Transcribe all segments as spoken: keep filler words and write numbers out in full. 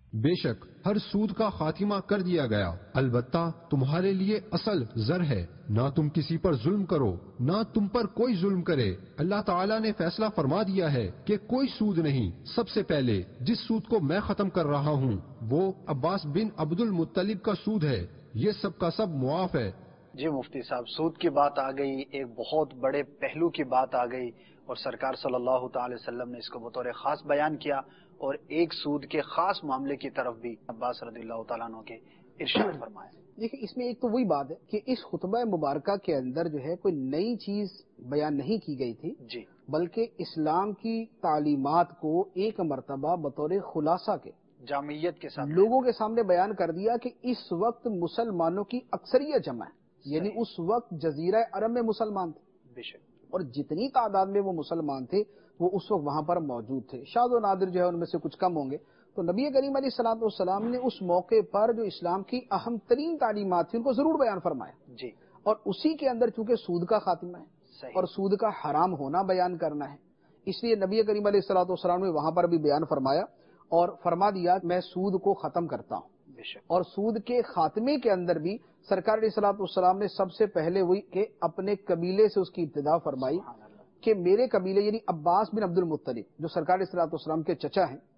بے شک ہر سود کا خاتمہ کر دیا گیا، البتہ تمہارے لیے اصل زر ہے، نہ تم کسی پر ظلم کرو نہ تم پر کوئی ظلم کرے۔ اللہ تعالیٰ نے فیصلہ فرما دیا ہے کہ کوئی سود نہیں۔ سب سے پہلے جس سود کو میں ختم کر رہا ہوں وہ عباس بن عبد المطلب کا سود ہے، یہ سب کا سب معاف ہے۔ جی مفتی صاحب، سود کی بات آ گئی، ایک بہت بڑے پہلو کی بات آ گئی، اور سرکار صلی اللہ تعالی وسلم نے اس کو بطور خاص بیان کیا، اور ایک سود کے خاص معاملے کی طرف بھی عباس رضی اللہ تعالیٰ عنہ کے ارشاد فرمایا۔ دیکھیں اس میں ایک تو وہی بات ہے کہ اس خطبہ مبارکہ کے اندر جو ہے کوئی نئی چیز بیان نہیں کی گئی تھی، جی، بلکہ اسلام کی تعلیمات کو ایک مرتبہ بطور خلاصہ کے جامعیت کے ساتھ لوگوں کے سامنے بیان کر دیا کہ اس وقت مسلمانوں کی اکثریت جمع ہے، یعنی اس وقت جزیرہ عرب میں مسلمان تھے، بے شک، اور جتنی تعداد میں وہ مسلمان تھے وہ اس وقت وہاں پر موجود تھے، شاذ و نادر جو ہے ان میں سے کچھ کم ہوں گے۔ تو نبی کریم علیہ الصلوۃ والسلام نے اس موقع پر جو اسلام کی اہم ترین تعلیمات تھیں ان کو ضرور بیان فرمایا، جی، اور اسی کے اندر چونکہ سود کا خاتمہ ہے صحیح، اور سود کا حرام ہونا بیان کرنا ہے، اس لیے نبی کریم علیہ الصلوۃ والسلام نے وہاں پر بھی بیان فرمایا اور فرما دیا کہ میں سود کو ختم کرتا ہوں۔ بے شک، اور سود کے خاتمے کے اندر بھی سرکار علیہ الصلوۃ والسلام نے سب سے پہلے وہی کہ اپنے قبیلے سے اس کی ابتدا فرمائی سبحان اللہ، کہ میرے قبیلے یعنی عباس بن عبد المطلب جو سرکار علیہ الصلوۃ والسلام کے چچا ہیں،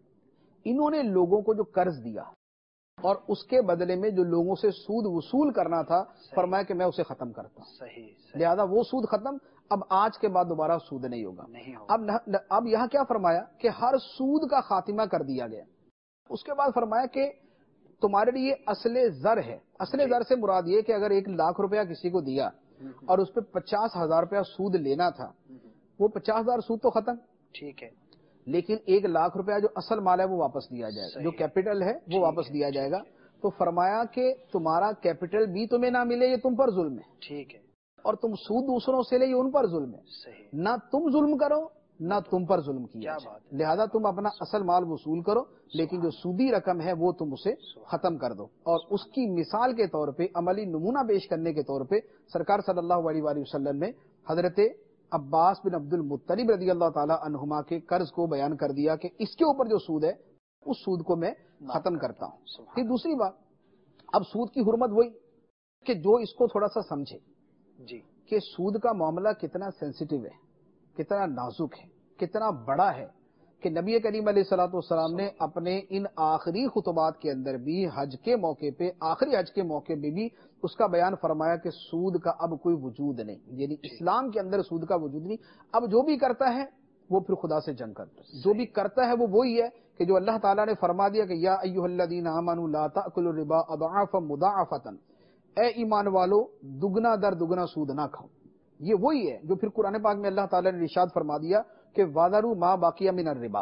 انہوں نے لوگوں کو جو قرض دیا اور اس کے بدلے میں جو لوگوں سے سود وصول کرنا تھا، فرمایا کہ میں اسے ختم کرتا ہوں، صحیح، صحیح، لہذا وہ سود ختم، اب آج کے بعد دوبارہ سود نہیں ہوگا۔ نہیں ہوگا، اب نہ- اب یہاں کیا فرمایا کہ ہر سود کا خاتمہ کر دیا گیا۔ اس کے بعد فرمایا کہ تمہارے لیے اصل زر ہے۔ اصل جی، زر سے مراد یہ کہ اگر ایک لاکھ روپیہ کسی کو دیا اور اس پہ پچاس ہزار روپیہ سود لینا تھا، وہ پچاس ہزار سود تو ختم، ٹھیک ہے، لیکن ایک لاکھ روپیہ جو اصل مال ہے وہ واپس دیا جائے گا، صحیح، جو کیپٹل ہے وہ ٹھیک واپس ہے، دیا جائے گا۔ ٹھیک تو فرمایا کہ تمہارا کیپٹل بھی تمہیں نہ ملے یہ تم پر ظلم ہے، ٹھیک ہے، اور تم سود دوسروں سے لے یہ ان پر ظلم ہے، صحیح، نہ تم ظلم کرو نہ تم پر ظلم کیا کیا جائے، بات ہے، لہذا تم اپنا اصل مال وصول کرو، لیکن جو سودی رقم ہے وہ تم اسے ختم کر دو۔ اور اس کی مثال کے طور پہ، عملی نمونہ پیش کرنے کے طور پہ، سرکار صلی اللہ علیہ وآلہ وسلم نے حضرت عباس بن عبد المطلب رضی اللہ تعالی عنہما کے قرض کو بیان کر دیا کہ اس کے اوپر جو سود ہے اس سود کو میں ختم کرتا ہوں۔ پھر دوسری بات، اب سود کی حرمت وہی کہ جو اس کو تھوڑا سا سمجھے جی، کہ سود کا معاملہ کتنا سینسیٹیو ہے، کتنا نازک ہے، کتنا بڑا ہے، کہ نبی کریم علیہ الصلوۃ والسلام نے اپنے ان آخری خطبات کے اندر بھی حج کے موقع پہ، آخری حج کے موقع پہ بھی اس کا بیان فرمایا کہ سود کا اب کوئی وجود نہیں، یعنی اسلام کے اندر سود کا وجود نہیں۔ اب جو بھی کرتا ہے وہ پھر خدا سے جنگ کرتا ہے، جو بھی کرتا ہے وہ وہی ہے کہ جو اللہ تعالیٰ نے فرما دیا کہ یا ایھا الذین آمنوا لا تأکلوا الربا اضعافا مضاعفۃ، اے ایمان والو دگنا در دگنا سود نہ کھاؤ۔ یہ وہی ہے جو پھر قرآن پاک میں اللہ تعالیٰ نے ارشاد فرما دیا کہ وَذَرُوا مَا بَقِیَ مِنَ الرِّبَا،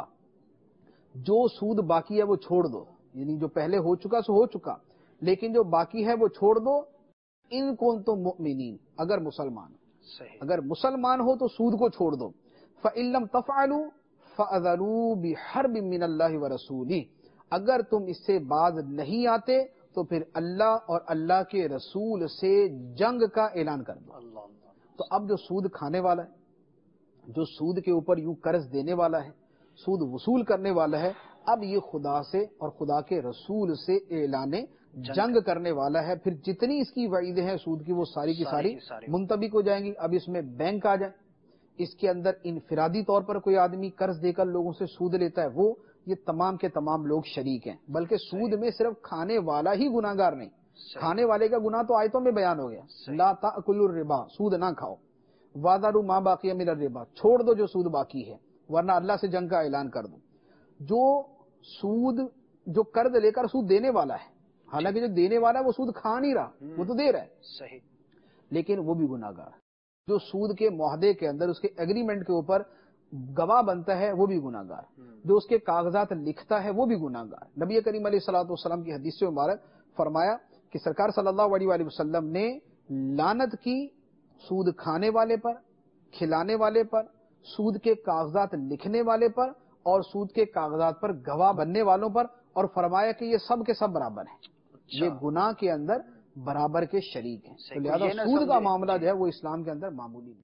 جو سود باقی ہے وہ چھوڑ دو، یعنی جو پہلے ہو چکا سو ہو چکا، لیکن جو باقی ہے وہ چھوڑ دو، ان کنتم مؤمنین، اگر مسلمان صحیح، اگر مسلمان ہو تو سود کو چھوڑ دو۔ فَإِن لَّمْ تَفْعَلُوا فَأَذَنُوا بِحَرْبٍ مِّنَ اللَّهِ وَرَسُولِهِ، اگر تم اس سے باز نہیں آتے تو پھر اللہ اور اللہ کے رسول سے جنگ کا اعلان کر دو۔ اللہ اللہ، تو اب جو سود کھانے والا ہے، جو سود کے اوپر یوں قرض دینے والا ہے، سود وصول کرنے والا ہے، اب یہ خدا سے اور خدا کے رسول سے اعلان جنگ کرنے والا ہے۔ پھر جتنی اس کی وعیدیں ہیں سود کی وہ ساری کی ساری منطبق ہو جائیں گی۔ اب اس میں بینک آ جائیں، اس کے اندر انفرادی طور پر کوئی آدمی قرض دے کر لوگوں سے سود لیتا ہے، وہ یہ تمام کے تمام لوگ شریک ہیں، بلکہ سود میں صرف کھانے والا ہی گناہ گار نہیں، کھانے والے کا گناہ تو آیتوں میں بیان ہو گیا، لا تأکلوا الربا، سود نہ کھاؤ، وَذَرُوا مَا بَقِیَ مِنَ الرِّبَا، چھوڑ دو جو سود باقی ہے، ورنہ اللہ سے جنگ کا اعلان کر دو۔ جو سود جو قرض لے کر سود دینے والا ہے، حالانکہ جو دینے والا ہے وہ سود کھا نہیں رہا، وہ تو دے رہا ہے، صحیح، لیکن وہ بھی گناہ گار ہے۔ جو سود کے معاہدے کے اندر اس کے ایگریمنٹ کے اوپر گواہ بنتا ہے وہ بھی گناہ گار، جو اس کے کاغذات لکھتا ہے وہ بھی گناہ گار۔ نبی کریم علیہ الصلوۃ والسلام کی حدیث سے مبارک فرمایا کہ سرکار صلی اللہ علیہ وآلہ وسلم نے لعنت کی سود کھانے والے پر، کھلانے والے پر، سود کے کاغذات لکھنے والے پر اور سود کے کاغذات پر گواہ بننے والوں پر، اور فرمایا کہ یہ سب کے سب برابر ہیں، یہ گناہ کے اندر برابر کے شریک ہیں۔ تو لہذا سود کا معاملہ جو ہے وہ اسلام کے اندر معمولی نہیں۔